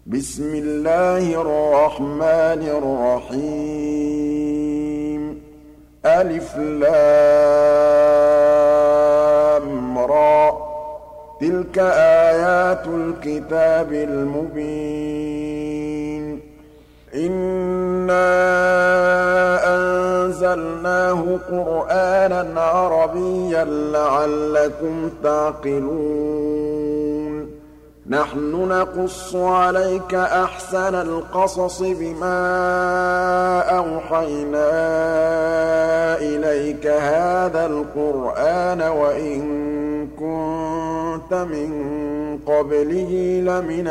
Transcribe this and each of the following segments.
بسم الله الرحمن الرحيم ألف لام را تلك آيات الكتاب المبين إنا أنزلناه قرآنا عربيا لعلكم تعقلون نحن نقص عليك أحسن القصص بما أوحينا إليك هذا القرآن وإن كنت من قبله لمن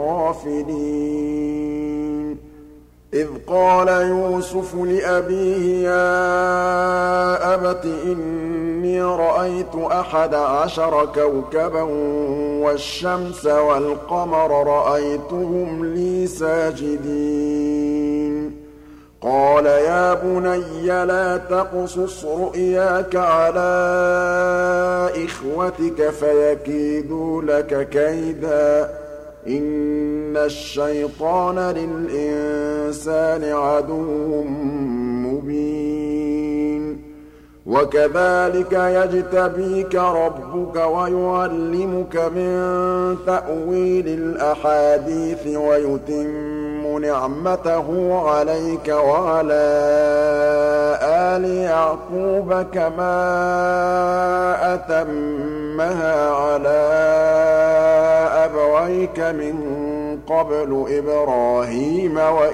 الغافلين إذ قال يوسف لأبيه يا أبت إني رأيت 11 كوكبا والشمس والقمر رأيتهم لي ساجدين قال يا بني لا تقصص رؤياك على إخوتك فيكيدوا لك كيدا إن الشيطان للإنسان عدو مبين وكذلك يجتبيك ربك ويعلمك من تأويل الأحاديث ويتم نعمته عليك وعلى آل يعقوب كما أتمها على أبويك من قبل إبراهيم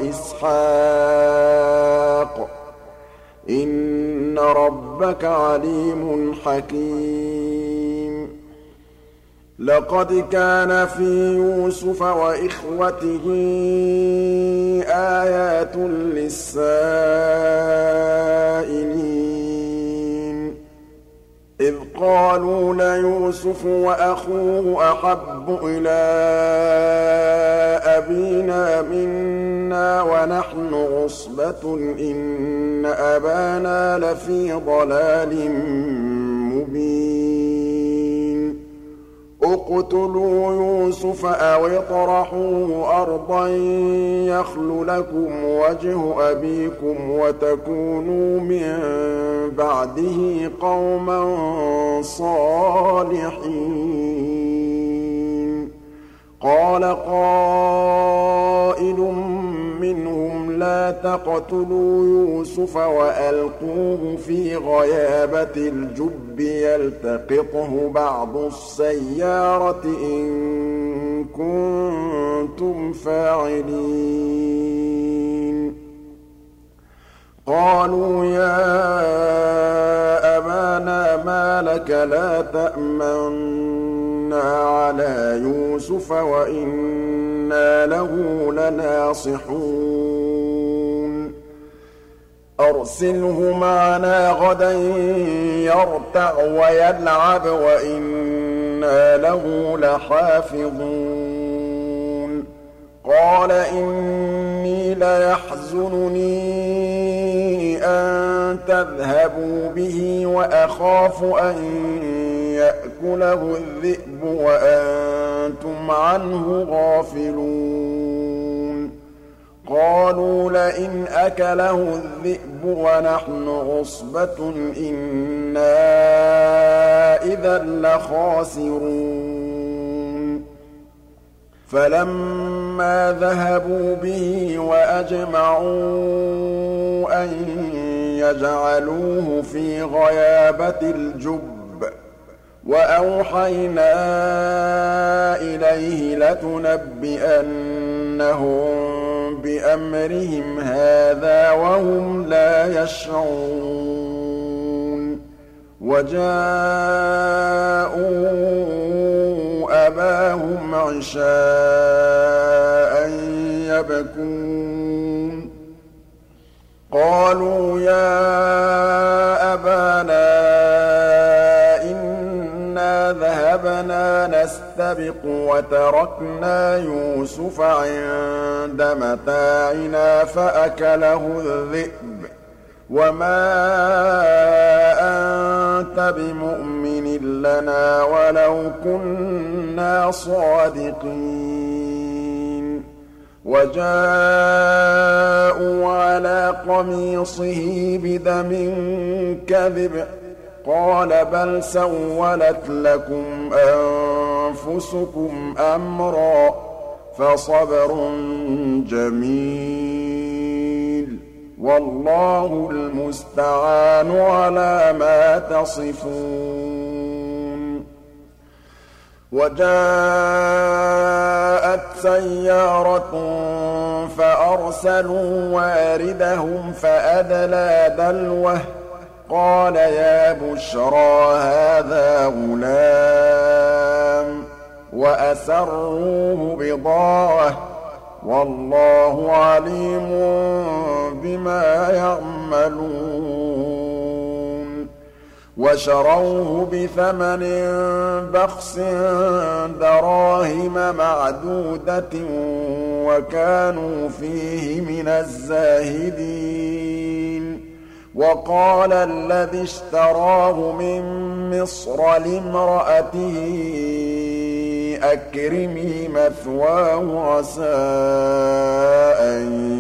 وإسحاق إن ربك عليم حكيم لقد كان في يوسف وإخوته آيات للسائلين إذ قالوا ليوسف وأخوه أحب إلى أبينا منا ونحن عصبة إن أبانا لفي ضلال مبين اقتلوا يوسف أو اطرحوه أرضا يخل لكم وجه أبيكم وتكونوا من بعده قوما صالحين قال قائل منهم لا تقتلوا يوسف وألقوه في غيابة الجب يلتقطه بعض السيارة إن كنتم فاعلين قالوا يا أبانا ما لك لا تأمنا على يوسف وإنا له لناصحون أرسله معنا غدا يرتع ويلعب وإنا له لحافظون قال إني ليحزنني أن تذهبوا به وأخاف أن يأكله الذئب وأنتم عنه غافلون قالوا لئن أكله الذئب ونحن عصبة إنا إذا لخاسرون فلما ذهبوا به وأجمعوا أن يجعلوه في غيابة الجب وأوحينا إليه لتنبئنهم بأمرهم هذا وهم لا يشعرون وجاءوا أباهم عشاء يبكون قالوا يا أبانا إنا ذهبنا نستبق وتركنا يوسف عند متاعنا فأكله الذئب وما أنت بمؤمن لنا ولو كنا صادقين وَجَاءُوا عَلَىٰ قَمِيصِهِ بِدَمٍ كَذِبٍ قَالَ بَلْ سَوَّلَتْ لَكُمْ أَنفُسُكُمْ أَمْرًا ۖ فَصَبْرٌ جَمِيلٌ وَاللَّهُ الْمُسْتَعَانُ عَلَىٰ مَا تَصِفُونَ وَجَاءَتْ سَيَّارَةٌ فَأَرْسَلُوا وَارِدَهُمْ فَأَدْلَىٰ دَلْوَهُ قَالَ يَا بُشْرَىٰ هَٰذَا غُلَامٌ وَأَسَرُّوهُ بِضَاعَةً ۚ وَاللَّهُ عَلِيمٌ بِمَا يَعْمَلُونَ وَشَرَوْهُ بِثَمَنٍ بَخْسٍ دَرَاهِمَ مَعْدُودَةٍ وَكَانُوا فِيهِ مِنَ الزَّاهِدِينَ وَقَالَ الَّذِي اشْتَرَاهُ مِن مِّصْرَ لِامْرَأَتِهِ أَكْرِمِي مَثْوَاهُ عَسَىٰ أَن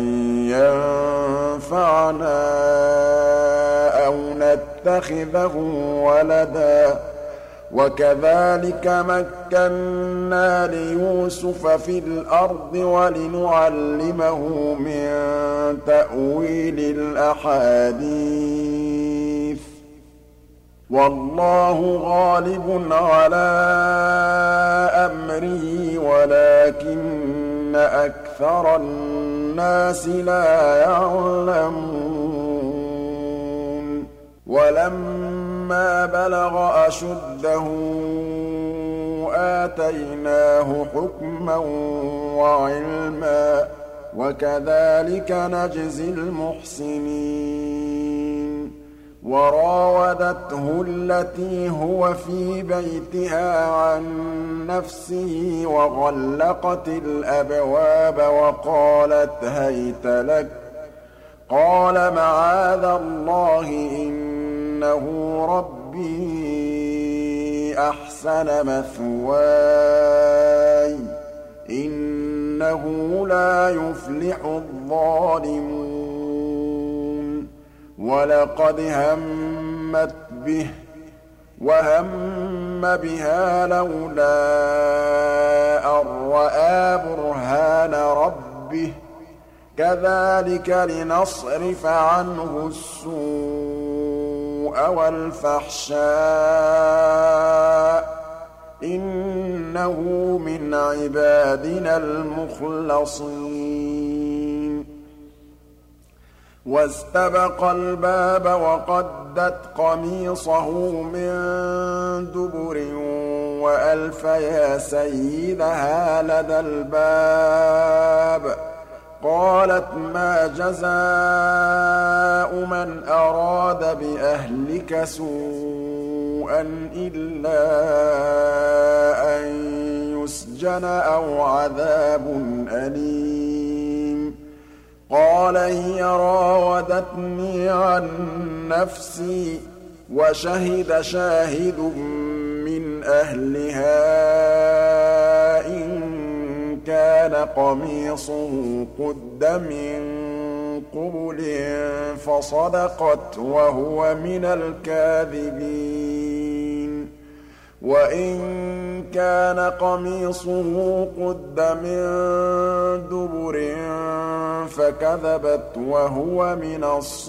يَنفَعَنَا أَوْ نَتَّخِذَهُ وَلَدًا ۚ وَكَذَٰلِكَ مَكَّنَّا لِيُوسُفَ فِي الْأَرْضِ وَلِنُعَلِّمَهُ مِن تَأْوِيلِ الْأَحَادِيثِ ۚ وَاللَّهُ غَالِبٌ عَلَىٰ أَمْرِهِ وَلَٰكِنَّ أَكْثَرَ النَّاسِ لَا يَعْلَمُونَ وَلَمَّا بَلَغَ أَشُدَّهُ آتَيْنَاهُ حُكْمًا وَعِلْمًا ۚ وَكَذَٰلِكَ نَجْزِي الْمُحْسِنِينَ وَرَاوَدَتْهُ الَّتِي هُوَ فِي بَيْتِهَا عَن نَّفْسِهِ وَغَلَّقَتِ الْأَبْوَابَ وَقَالَتْ هَيْتَ لَكَ ۚ قَالَ مَعَاذَ اللَّهِ إِنَّهُ رَبِّي أَحْسَنَ مَثْوَايَ ۖ إِنَّهُ لَا يُفْلِحُ الظَّالِمُونَ وَلَقَدْ هَمَّتْ بِهِ وَهَمَّ بِهَا لَوْلَا أَن رَّأَىٰ بُرْهَانَ رَبِّهِ ۚ كَذَٰلِكَ لِنَصْرِفَ عَنْهُ السُّوءَ وَالْفَحْشَاءَ ۚ إِنَّهُ مِنْ عِبَادِنَا الْمُخْلَصِينَ وَاسْتَبَقَا الْبَابَ وَقَدَّتْ قَمِيصَهُ مِن دُبُرٍ وَأَلْفَ يَا سَيِّدَهَا لَدَى الْبَابِ ۚ قَالَتْ مَا جَزَاءُ مَنْ أَرَادَ بِأَهْلِكَ سُوءًا إِلَّا أَن يُسْجَنَ أَوْ عَذَابٌ أَلِيمٌ قَالَ هِيَ رَاوَدَتْنِي عَن نَّفْسِي ۚ وَشَهِدَ شَاهِدٌ مِّنْ أَهْلِهَا إِن كَانَ قَمِيصُهُ قُدَّ مِن قُبُلٍ فَصَدَقَتْ وَهُوَ مِنَ الْكَاذِبِينَ وَإِن كَانَ قَمِيصُهُ قُدَّ مِن دُبُرٍ فَكَذَبَتْ وَهُوَ مِنَ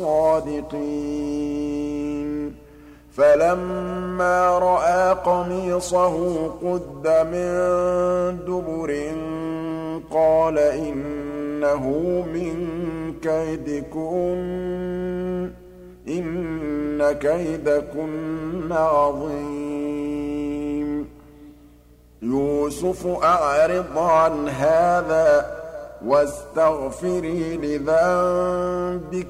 الصَّادِقِينَ فَلَمَّا رَأَىٰ قَمِيصَهُ قُدَّ مِن دُبُرٍ قَالَ إِنَّهُ مِن كَيْدِكُنَّ ۖ إِنَّ كَيْدَكُنَّ عَظِيمٌ يُوسُفُ أَعْرِضْ عَنْ هَٰذَا وَاسْتَغْفِرِي لِذَنبِكِ ۖ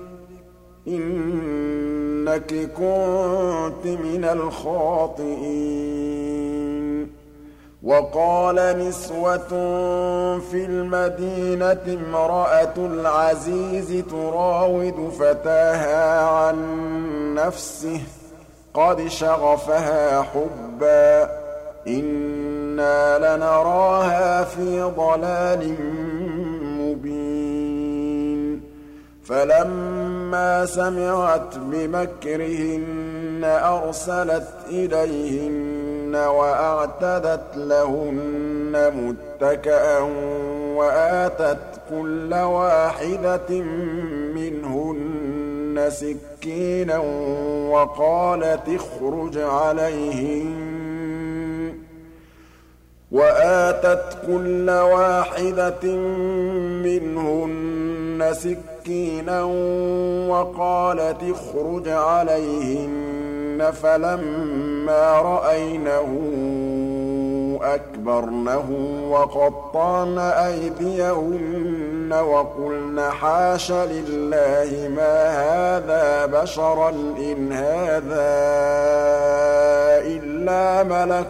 إِنَّكِ كُنتِ مِنَ الْخَاطِئِينَ وَقَالَ نِسْوَةٌ فِي الْمَدِينَةِ امْرَأَتُ الْعَزِيزِ تُرَاوِدُ فَتَاهَا عَن نَّفْسِهِ ۖ قَدْ شَغَفَهَا حُبًّا ۖ إِنَّا لَنَرَاهَا فِي ضَلَالٍ مُّبِينٍ فَلَمَّا سَمِعَتْ بِمَكْرِهِنَّ أَرْسَلَتْ إِلَيْهِنَّ وَأَعْتَدَتْ لَهُنَّ مُتَّكَأً وَآتَتْ كُلَّ وَاحِدَةٍ مِّنْهُنَّ سِكِّينًا وقالت اخرج عليهن فلما رأينه أكبرنه وقطعن أيديهن وقلن حاش لله ما هذا بشرا إن هذا إلا ملك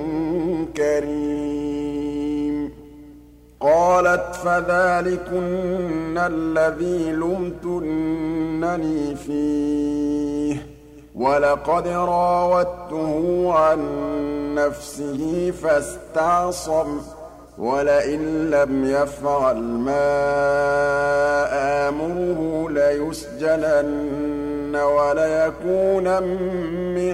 كريم قالت فذلكن الذي لمتنني فيه ولقد راودته عن نفسه فاستعصم ولئن لم يفعل ما آمره ليسجنن وليكونن من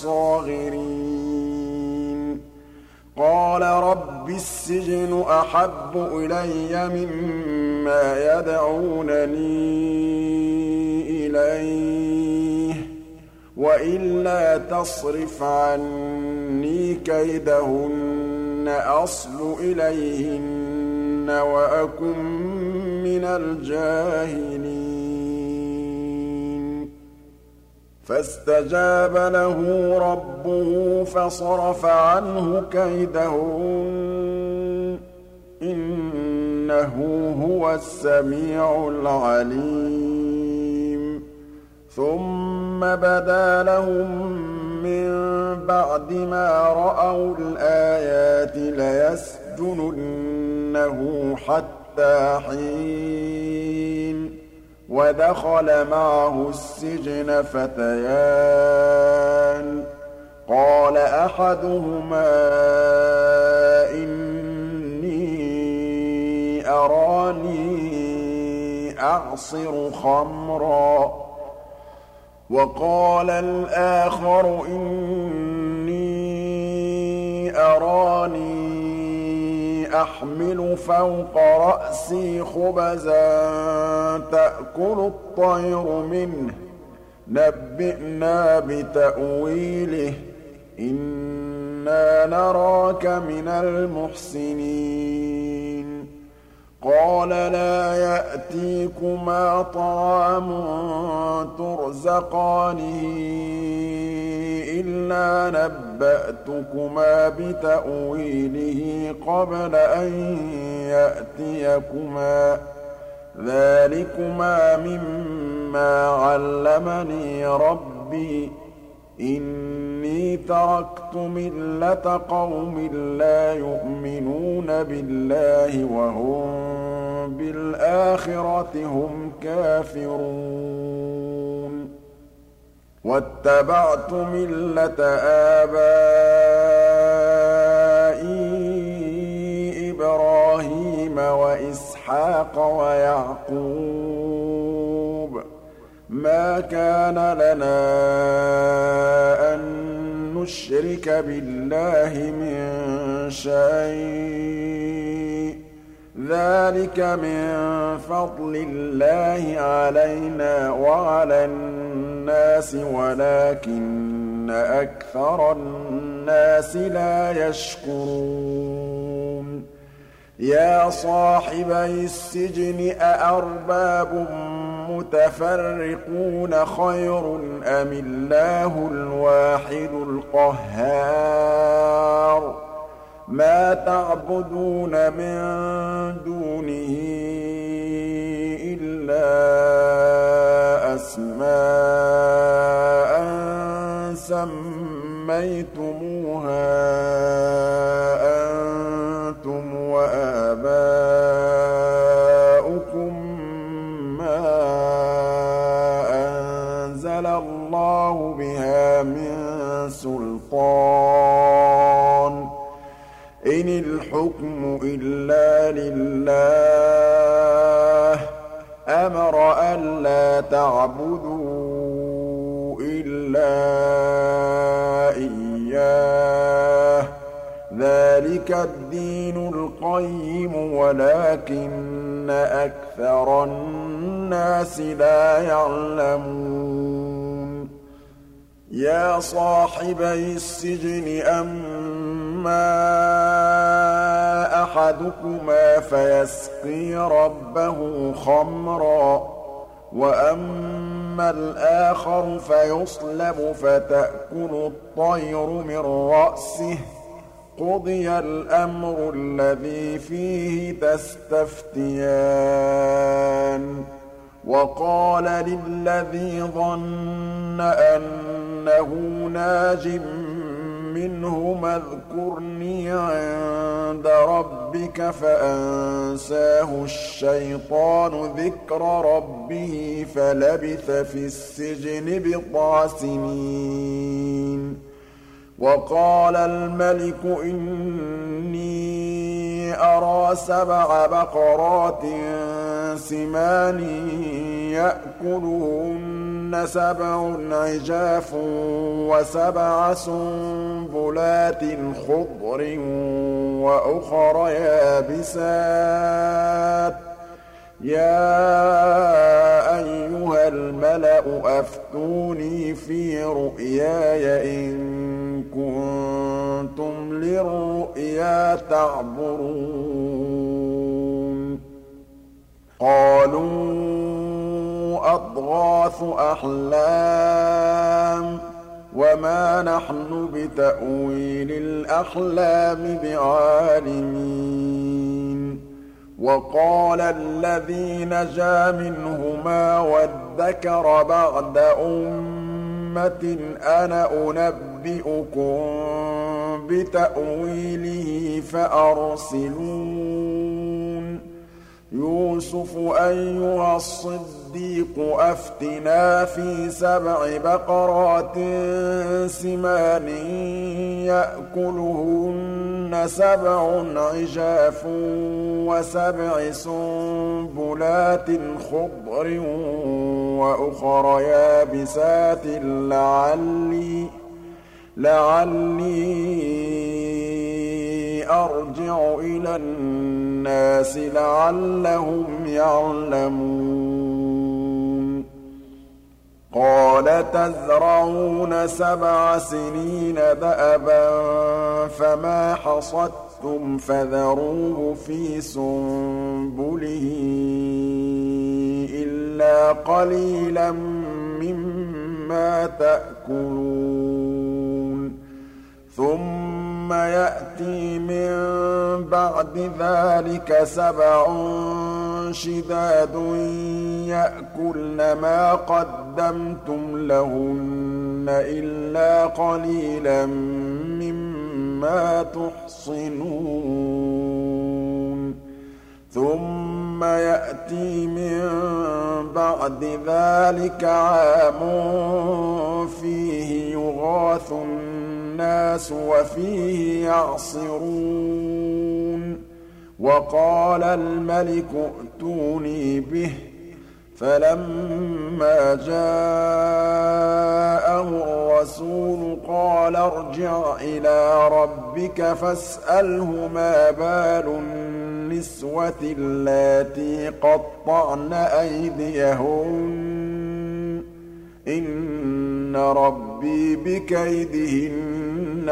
الصاغرين قال رب السجن أحب إلي مما يدعونني إليه وإلا تصرف عني كيدهن أصل إليهن وأكن من الجاهلين فاستجاب له ربه فصرف عنه كيدهن إنه هو السميع العليم ثم بدا لهم من بعد ما رأوا الآيات ليسجننه حتى حين ودخل معه السجن فتيان قال أحدهما إني أراني أعصر خمرا وقال الآخر إني أراني أحمل فوق رأسي خبزا تأكل الطير منه نبئنا بتأويله إنا نراك من المحسنين قال لا يأتيكما طعام ترزقانه إلا نبأتكما بتأويله قبل أن يأتيكما ذلكما مما علمني ربي إني تركت ملة قوم لا يؤمنون بالله وهم بالآخرة هم كافرون واتبعت ملة آبائي إبراهيم وإسحاق ويعقوب ما كان لنا أن نشرك بالله من شيء ذلك من فضل الله علينا وعلى الناس ولكن أكثر الناس لا يشكرون يا صاحبي السجن أأرباب متفرقون خير أم الله الواحد القهار ما تعبدون من دونه إلا أسماء سميتموها أنتم وآباؤكم ما أنزل الله بها من سلطان إن الحكم إلا لله أمر أن تعبدوا إلا إياه ذلك الدين القيم ولكن أكثر الناس لا يعلمون يا صاحبي السجن أما أحدكما فيسقي ربه خمرا وأما الآخر فيصلب فتأكل الطير من رأسه قضي الأمر الذي فيه تستفتيان وقال للذي ظن أنه ناج منهما اذكرني عند ربك فأنساه الشيطان ذكر ربه فلبث في السجن بضع سنين وقال الملك إني أرى 7 بقرات سمان يأكلهن 7 عجاف و7 سنبلات خضر وأخر يابسات يا أيها الملأ أفتوني في رؤياي إن كنتم للرؤيا تعبرون قالوا أضغاث أحلام وما نحن بتأويل الأحلام بعالمين وقال الذي نجا منهما وادكر بعد أمة أنا أنبئكم بتأويله فأرسلون يوسف أيها الصديق أفتنا في 7 بقرات سمان يأكلهن 7 عجاف و7 سنبلات خضر وأخر يابسات لعلي أرجع إلى الناس لعلهم يعلمون قال تزرعون 7 سنين دأبا فما حصدتم فذروه في سنبله إلا قليلا مما تأكلون ثم يأتي من بعد ذلك 7 شداد يأكلن ما قدمتم لهن إلا قليلا مما تحصنون ثم يأتي من بعد ذلك عام فيه يغاث الناس وفيه يعصرون وقال الملك ائتوني به فلما جاءه الرسول قال ارجع إلى ربك فاسأله ما بال النسوة اللاتي قطعن أيديهن إن ربي بكيدهن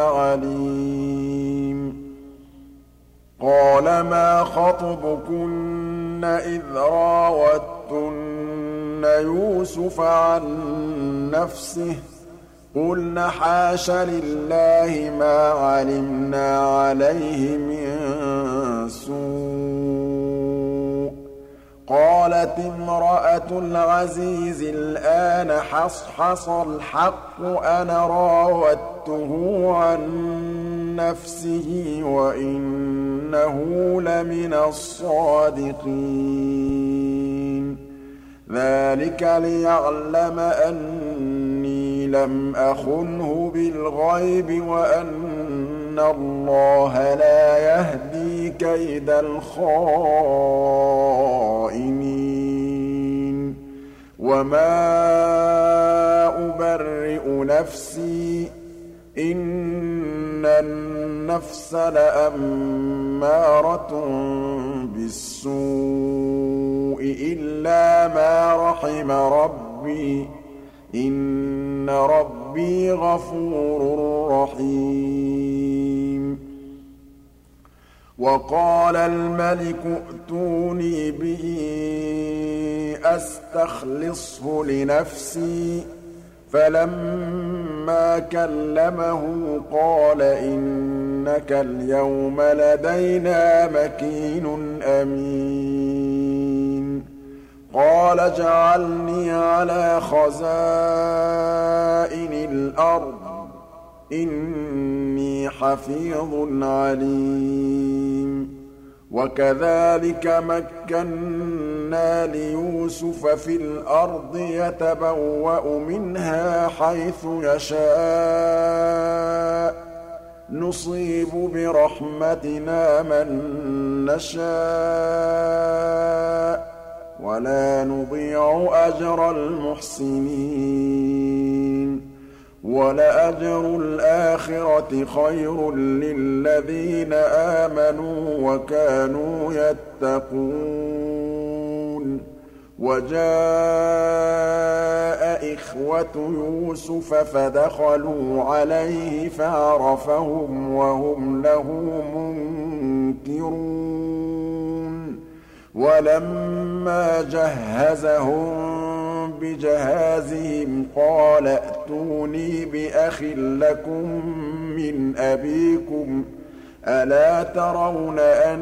عليم قال ما خطبكن إذ راوتن يوسف عن نفسه قلن حاش لله ما علمنا عليه من سوء قالت امرأة العزيز الآن حصحص الحق أنا راودته عن نفسه وإنه لمن الصادقين ذلك ليعلم أني لم أخنه بالغيب وأن الله لا يهدي كيد الخائنين وَمَا أُبَرِّئُ نَفْسِي ۚ إِنَّ النَّفْسَ لَأَمَّارَةٌ بِالسُّوءِ إِلَّا مَا رَحِمَ رَبِّي ۚ إِنَّ رَبِّي غَفُورٌ رَّحِيمٌ وَقَالَ الْمَلِكُ ائْتُونِي بِهِ أَسْتَخْلِصْهُ لِنَفْسِي ۖ فَلَمَّا كَلَّمَهُ قَالَ إِنَّكَ الْيَوْمَ لَدَيْنَا مَكِينٌ أَمِينٌ قَالَ اجْعَلْنِي عَلَىٰ خَزَائِنِ الْأَرْضِ ۖ إِنِّي حَفِيظٌ عَلِيمٌ وَكَذَٰلِكَ مَكَّنَّا لِيُوسُفَ فِي الْأَرْضِ يَتَبَوَّأُ مِنْهَا حَيْثُ يَشَاءُ ۚ نُصِيبُ بِرَحْمَتِنَا مَن نَّشَاءُ ۖ وَلَا نُضِيعُ أَجْرَ الْمُحْسِنِينَ وَلَأَجْرُ الْآخِرَةِ خَيْرٌ لِّلَّذِينَ آمَنُوا وَكَانُوا يَتَّقُونَ وَجَاءَ إِخْوَةُ يُوسُفَ فَدَخَلُوا عَلَيْهِ فَعَرَفَهُمْ وَهُمْ لَهُ مُنكِرُونَ وَلَمَّا جَهَّزَهُم بِجَهَازِهِمْ قَالَ ائْتُونِي بِأَخٍ لَّكُم مِّنْ أَبِيكُمْ ۚ أَلَا تَرَوْنَ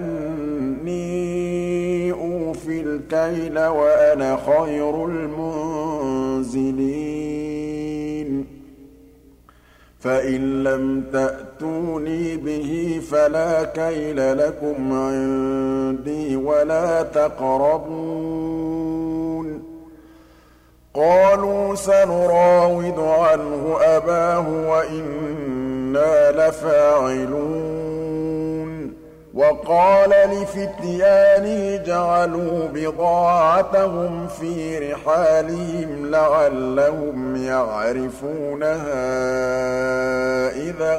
أَنِّي أُوفِي الْكَيْلَ وَأَنَا خَيْرُ الْمُنزِلِينَ فَإِن لَّمْ تَأْتُونِي بِهِ فَلَا كَيْلَ لَكُمْ عِندِي وَلَا تَقْرَبُونِ قَالُوا سَنُرَاوِدُ عَنْهُ أَبَاهُ وَإِنَّا لَفَاعِلُونَ وَقَالَ لِفِتْيَانِهِ اجْعَلُوا بِضَاعَتَهُمْ فِي رِحَالِهِمْ لَعَلَّهُمْ يَعْرِفُونَهَا إِذَا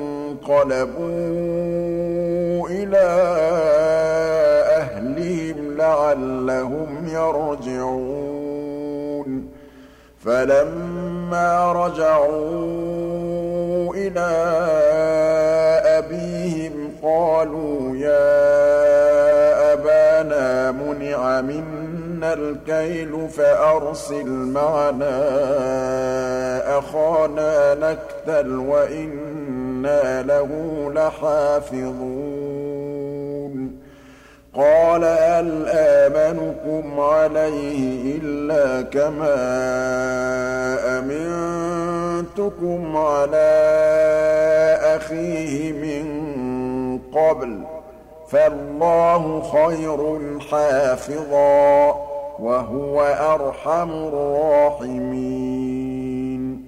انقَلَبُوا إِلَىٰ أَهْلِهِمْ لَعَلَّهُمْ يَرْجِعُونَ فَلَمَّا رَجَعُوا إِلَىٰ أَبِيهِمْ قَالُوا يَا أَبَانَا مُنِعَ مِنَّا الْكَيْلُ فَأَرْسِلْ مَعَنَا أَخَانَا نَكْتَلْ وَإِنَّا لَهُ لَحَافِظُونَ قَالَ هَلْ آمَنُكُمْ عَلَيْهِ إِلَّا كَمَا أَمِنتُكُمْ عَلَىٰ أَخِيهِ مِن قَبْلُ ۖ فَاللَّهُ خَيْرٌ حَافِظًا ۖ وَهُوَ أَرْحَمُ الرَّاحِمِينَ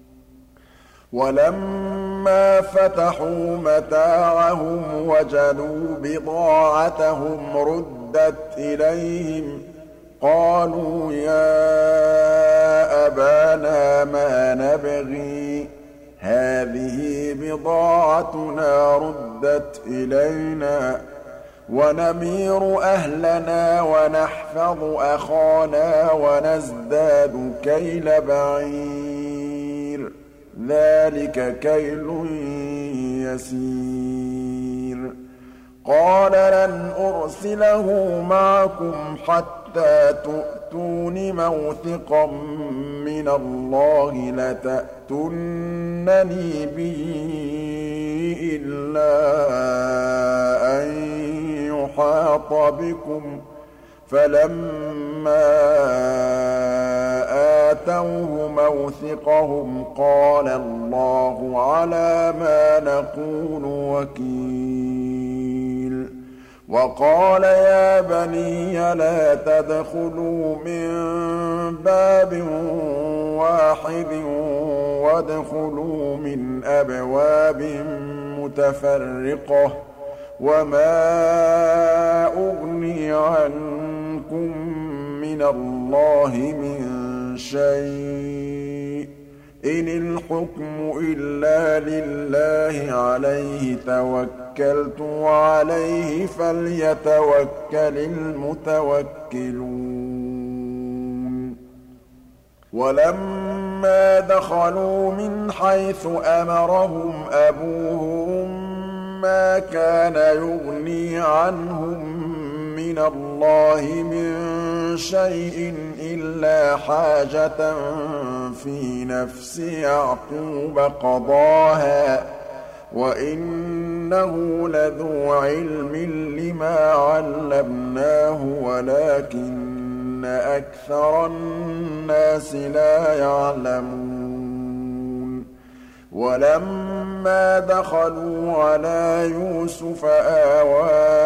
وَلَمَّا فَتَحُوا مَتَاعَهُمْ وَجَدُوا بِضَاعَتَهُمْ رُدَّتْ إِلَيْهِمْ ۖ قَالُوا يَا أَبَانَا مَا نَبْغِي ۖ هَٰذِهِ بِضَاعَتُنَا رُدَّتْ إِلَيْنَا ۖ وَنَمِيرُ أَهْلَنَا وَنَحْفَظُ أَخَانَا وَنَزْدَادُ كَيْلَ بَعِيرٍ ۖ ذَٰلِكَ كَيْلٌ يَسِيرٌ قَالَ لَنْ أُرْسِلَهُ مَعَكُمْ حَتَّىٰ تُؤْتُونِ مَوْثِقًا مِّنَ اللَّهِ لَتَأْتُنَّنِي بِهِ إِلَّا أَن يُحَاطَ بِكُمْ ۖ فَلَمَّا آتَوْهُ مَوْثِقَهُمْ قَالَ اللَّهُ عَلَىٰ مَا نَقُولُ وَكِيلٌ وَقَالَ يَا بَنِيَّ لَا تَدْخُلُوا مِن بَابٍ وَاحِدٍ وَادْخُلُوا مِنْ أَبْوَابٍ مُّتَفَرِّقَةٍ ۖ وَمَا أُغْنِي عَنكُم مِّنَ مِّنَ اللَّهِ مِن شَيْءٍ إِنِ الْحُكْمُ إِلَّا لِلَّهِ عَلَيْهِ تَوَكَّلْتُ وَعَلَيْهِ فَلْيَتَوَكَّلِ الْمُتَوَكِّلُونَ وَلَمَّا دَخَلُوا مِنْ حَيْثُ أَمَرَهُمْ أَبُوهُم مَّا كَانَ يُغْنِي عَنْهُم مِّنَ اللَّهِ مِن شَيْءٍ إِلَّا حَاجَةً فِي نَفْسِ يَعْقُوبَ قَضَاهَا ۚ وَإِنَّهُ لَذُو عِلْمٍ لِّمَا عَلَّمْنَاهُ وَلَٰكِنَّ أَكْثَرَ النَّاسِ لَا يَعْلَمُونَ وَلَمَّا دَخَلُوا عَلَىٰ يُوسُفَ آوَىٰ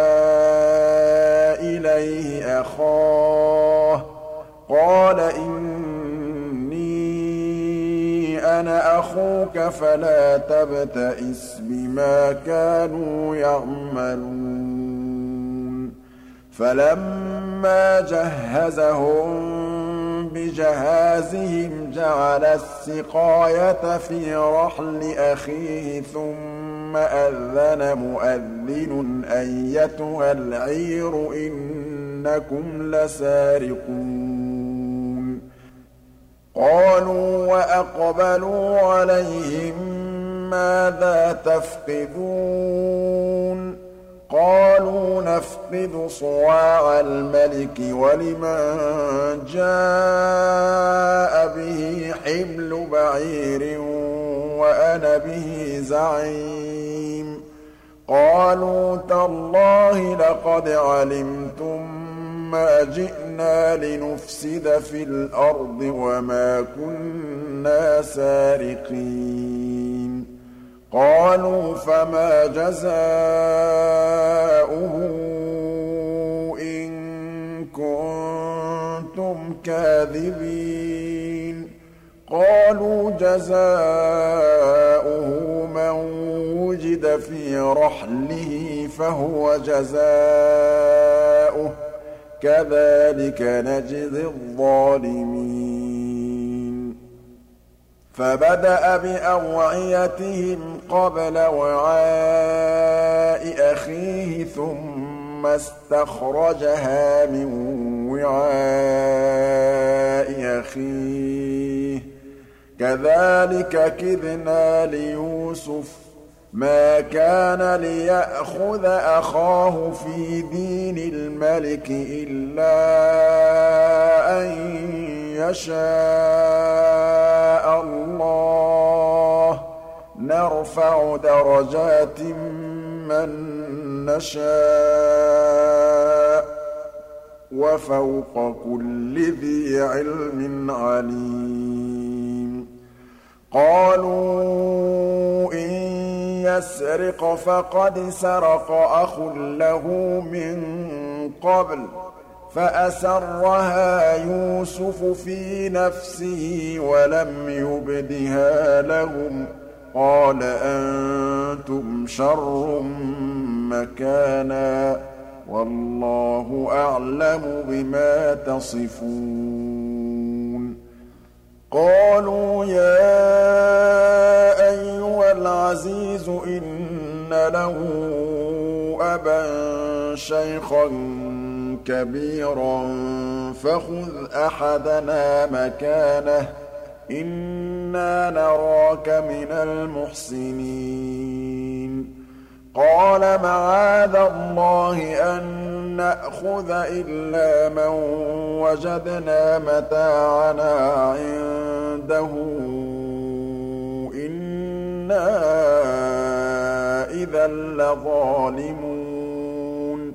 إِلَيْهِ أَخَاهُ قَالَ إِنِّي أَنَا أَخُوكَ فَلَا تَبْتَئِسْ بِمَا كَانُوا يَعْمَلُونَ فَلَمَّا جَهَّزَهُم بِجَهَازِهِمْ جَعَلَ السِّقَايَةَ فِي رَحْلِ أَخِيهِ ثُمَّ أَذَّنَ مُؤَذِّنٌ أَيَّتُهَا الْعِيرُ إِنَّكُمْ لَسَارِقُونَ قَالُوا وَأَقْبَلُوا عَلَيْهِم مَّاذَا تَفْقِدُونَ قَالُوا نَفْقِدُ صُوَاعَ الْمَلِكِ وَلِمَن جَاءَ بِهِ حِمْلُ بَعِيرٍ وَأَنَا بِهِ زَعِيمٌ قَالُوا تَاللَّهِ لَقَدْ عَلِمْتُم مَّا جِئْنَا لِنُفْسِدَ فِي الْأَرْضِ وَمَا كُنَّا سَارِقِينَ قَالُوا فَمَا جَزَاؤُهُ إِن كُنتُمْ كَاذِبِينَ قَالُوا جَزَاؤُهُ مَن وُجِدَ فِي رَحْلِهِ فَهُوَ جَزَاؤُهُ كَذَٰلِكَ نَجْزِي الظَّالِمِينَ فَبَدَأَ بِأَوْعِيَتِهِمْ قَبْلَ وِعَاءِ أَخِيهِ ثُمَّ اسْتَخْرَجَهَا مِن وِعَاءِ أَخِيهِ كَذَٰلِكَ كِدْنَا لِيُوسُفَ ۖ مَا كَانَ لِيَأْخُذَ أَخَاهُ فِي دِينِ الْمَلِكِ إِلَّا أَن يَشَاءَ اللَّهُ ۚ نَرْفَعُ دَرَجَاتٍ مَّن نَّشَاءُ ۗ وَفَوْقَ كُلِّ ذِي عِلْمٍ عَلِيمٌ قَالُوا إِن يَسْرِقْ فَقَدْ سَرَقَ أَخٌ لَّهُ مِن قَبْلُ فَأَسَرَّهَا يُوسُفُ فِي نَفْسِهِ وَلَمْ يُبْدِهَا لَهُمْ قَالَ أَنتُمْ شَرٌّ مَّكَانًا ۖ وَاللَّهُ أَعْلَمُ بِمَا تَصِفُونَ قَالُوا يَا أَيُّهَا الْعَزِيزُ إِنَّ لَهُ أَبًا شَيْخًا كَبِيرًا فَخُذْ أَحَدَنَا مَكَانَهُ ۖ إِنَّا نَرَاكَ مِنَ الْمُحْسِنِينَ قَالَ مَعَاذَ اللَّهِ أَن نَّأْخُذَ إِلَّا مَن وَجَدْنَا مَتَاعَنَا عِندَهُ إِنَّا إِذًا لَّظَالِمُونَ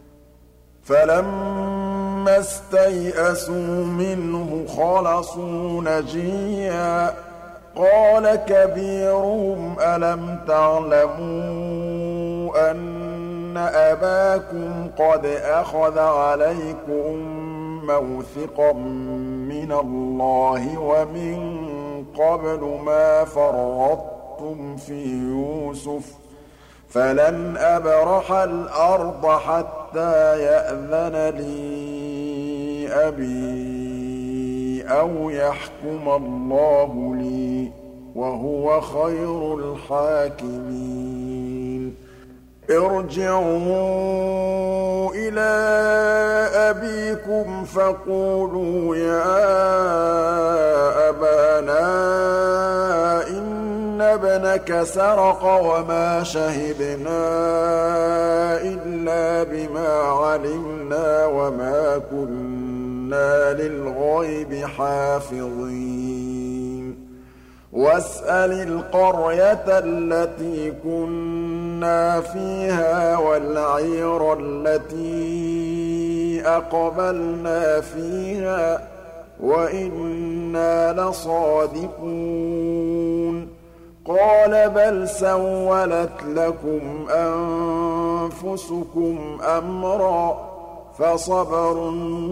فَلَمَّا اسْتَيْأَسُوا مِنْهُ خَلَصُوا نَجِيًّا قَالَ كَبِيرُهُمْ أَلَمْ تَعْلَمُوا أَنَّ أَبَاكُمْ قَدْ أَخَذَ عَلَيْكُم مَّوْثِقًا مِّنَ اللَّهِ وَمِن قَبْلُ مَا فَرَّطتُمْ فِي يُوسُفَ ۖ فَلَنْ أَبْرَحَ الْأَرْضَ حَتَّىٰ يَأْذَنَ لِي أبي أو يحكم الله لي وهو خير الحاكمين ارجعوا إلى أبيكم فقولوا يا أبانا إن ابنك سرق وما شهدنا إلا بما علمنا وما كنا للغيب حافظين واسأل القرية التي كنا فيها والعير التي أقبلنا فيها وإنا لصادقون قال بل سولت لكم أنفسكم أمرا فصبر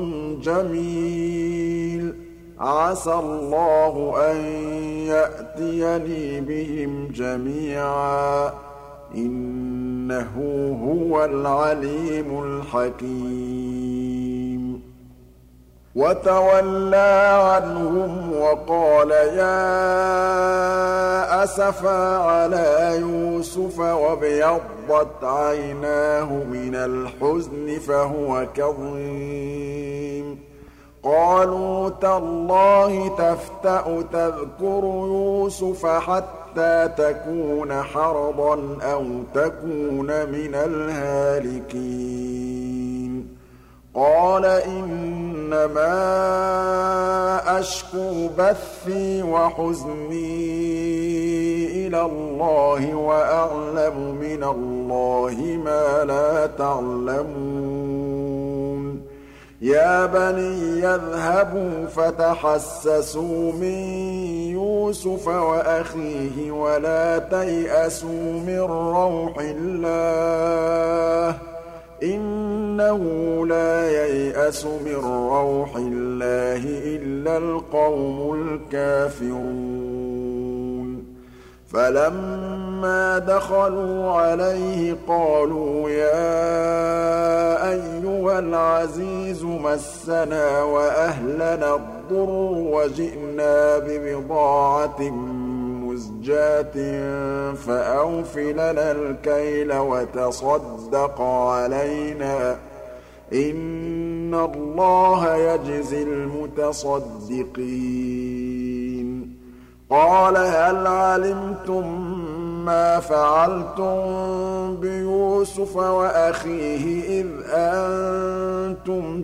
جميل عسى الله أن يأتيني بهم جميعا إنه هو العليم الحكيم وتولى عنهم وقال يا أسفا على يوسف وابيضت عيناه من الحزن فهو كظيم قالوا تالله تفتأ تذكر يوسف حتى تكون حرضا أو تكون من الهالكين قال إنما أشكو بثي وحزني إلى الله وأعلم من الله ما لا تعلمون يا بني يذهبوا فتحسسوا من يوسف وأخيه ولا تيأسوا من روح الله إنه لا ييأس من روح الله إلا القوم الكافرون فلما دخلوا عليه قالوا يا أيها العزيز مسنا وأهلنا الضر وجئنا ببضاعة مزجاة فأوف لنا الكيل وتصدق علينا إن الله يجزي المتصدقين قال هل علمتم ما فعلتم بيوسف وأخيه إذ أنتم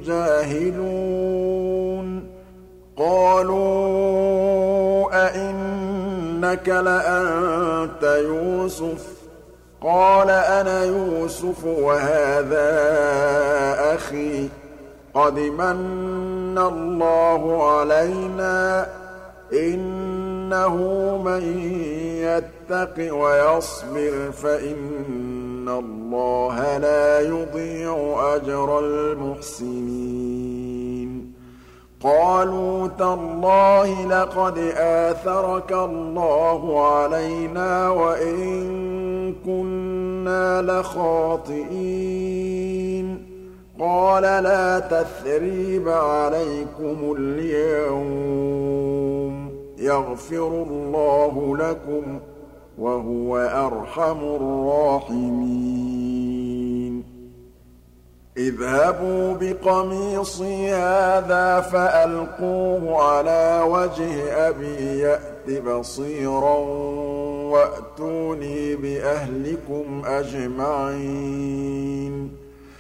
جاهلون قالوا أئنك لأنت يوسف قال أنا يوسف وهذا أخي قد من الله علينا إنه من يتق ويصبر فإن الله لا يضيع أجر المحسنين قالوا تالله لقد آثرك الله علينا وإن كنا لخاطئين قال لا تثريب عليكم اليوم يغفر الله لكم وهو أرحم الراحمين اذهبوا بقميصي هذا فألقوه على وجه أبي يأت بصيرا وأتوني بأهلكم أجمعين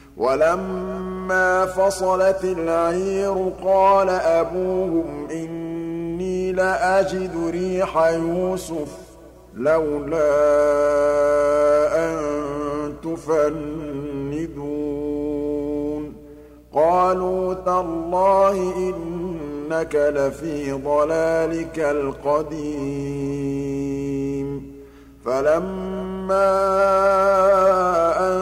ولما فصلت العير قال أبوهم إني لأجد ريح يوسف لولا أن تفندون قالوا تالله إنك لفي ضلالك القديم فلما أن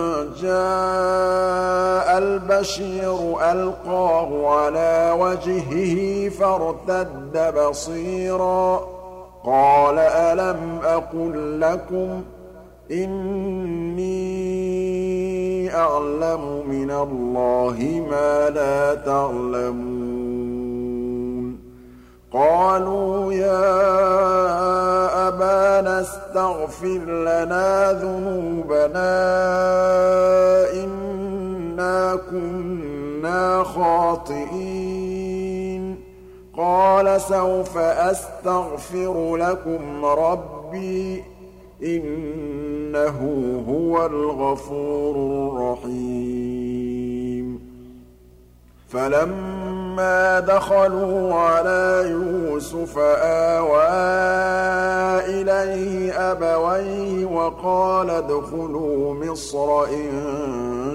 جاء البشير ألقاه على وجهه فارتد بصيرا قال ألم أقل لكم إني أعلم من الله ما لا تعلمون قالوا يا أبانا استغفر لنا ذنوبنا إنا كنا خاطئين قال سوف أستغفر لكم ربي إنه هو الغفور الرحيم فلما دخلوا على يوسف آوى إليه أبويه وقال ادخلوا مصر إن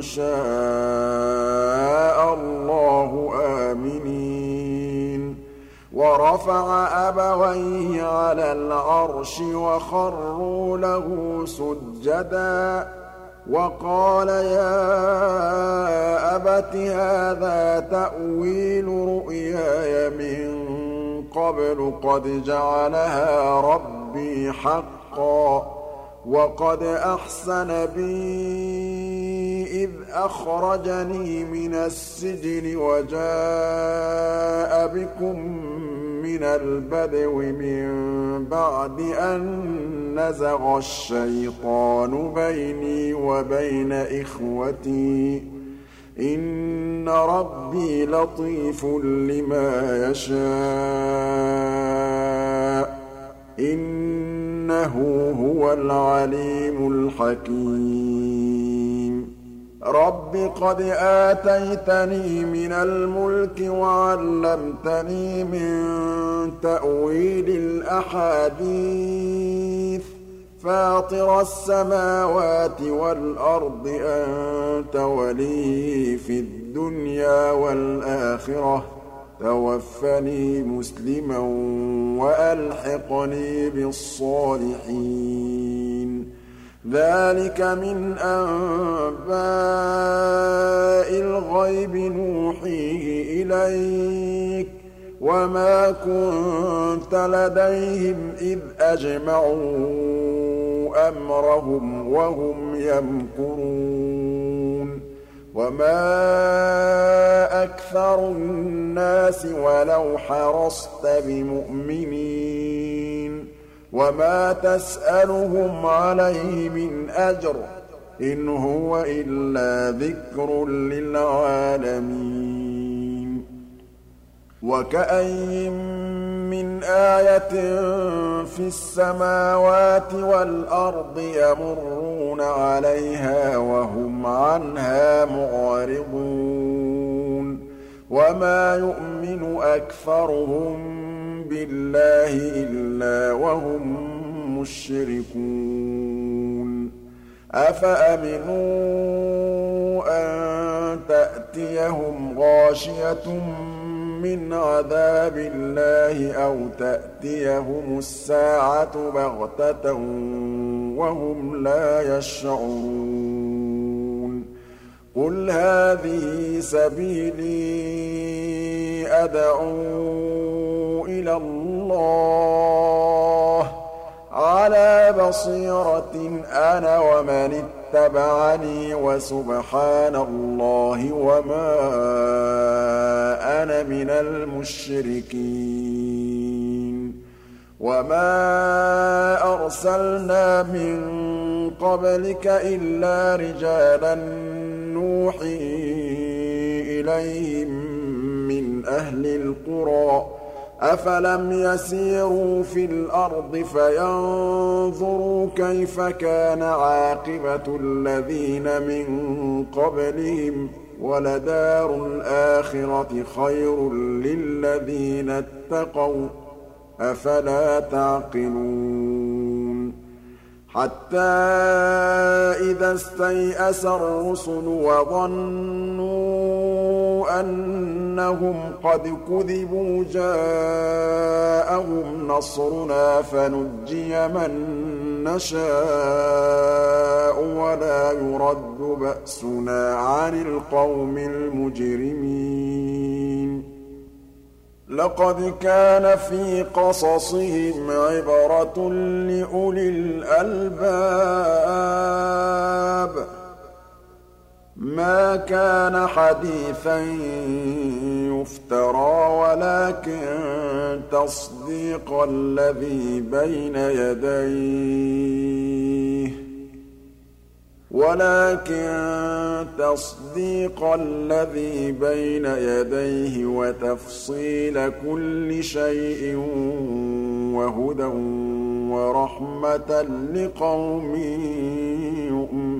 شاء الله آمنين ورفع أبويه على العرش وخروا له سجدا وقال يا أبت هذا تأويل رؤياي من قبل قد جعلها ربي حقا وقد أحسن بي إذ أخرجني من السجن وجاء بكم من البدو من بعد أن نزغ الشيطان بيني وبين إخوتي إن ربي لطيف لما يشاء إنه هو العليم الحكيم رب قد آتيتني من الملك وعلمتني من تأويل الأحاديث فاطر السماوات والأرض أنت ولي في الدنيا والآخرة توفني مسلما وألحقني بالصالحين ذلك من أنباء الغيب نوحيه إليك وما كنت لديهم إذ أجمعوا أمرهم وهم يمكرون وما أكثر الناس ولو حرصت بمؤمنين وما تسألهم عليه من أجر إن هو إلا ذكر للعالمين وكأي من آية في السماوات والأرض يمرون عليها وهم عنها معرضون وما يؤمن أكثرهم بالله إلا وهم مشركون أفأمنوا أن تأتيهم غاشية من عذاب الله أو تأتيهم الساعة بغتة وهم لا يشعرون قل هذه سبيلي أدعو إلى الله على بصيرة أنا ومن اتبعني وسبحان الله وما أنا من المشركين وما أرسلنا من قبلك إلا رجالا نوحي إليهم من أهل القرى أفلم يسيروا في الأرض فينظروا كيف كان عاقبة الذين من قبلهم ولدار الآخرة خير للذين اتقوا أفلا تعقلون حتى إذا استيأس الرسل وظنوا أنهم قد كذبوا جاءهم نصرنا فنجي من نشاء ولا يرد بأسنا عن القوم المجرمين لقد كان في قصصهم عبرة لأولي الألباب مَا كَانَ حَدِيثًا يُفْتَرَىٰ وَلَٰكِن تَصْدِيقَ الَّذِي بَيْنَ يَدَيْهِ وَتَفْصِيلَ كُلِّ شَيْءٍ وَهُدًى وَرَحْمَةً لِّقَوْمٍ يُؤْمِنُونَ